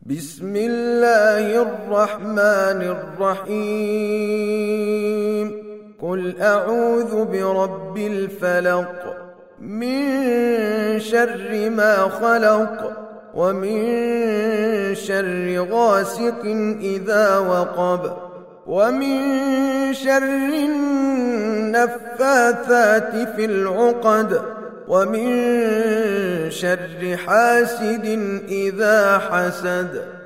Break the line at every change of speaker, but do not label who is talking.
بسم الله الرحمن الرحيم قل أعوذ برب الفلق من شر ما خلق ومن شر غاسق إذا وقب ومن شر النفاثات في العقد ومن شر حاسد إذا حسد.